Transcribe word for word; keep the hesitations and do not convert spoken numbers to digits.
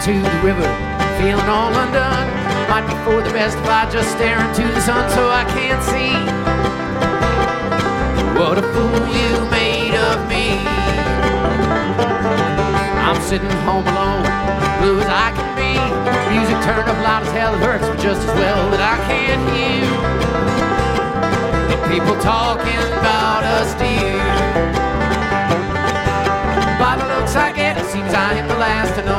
to the river, feeling all undone. Might be for the best if I just stare into the sun so I can't see what a fool you made of me. I'm sitting home alone, blue as I can be. Music turned up loud as hell, it hurts me just as well that I can't hear the people talking about us dear.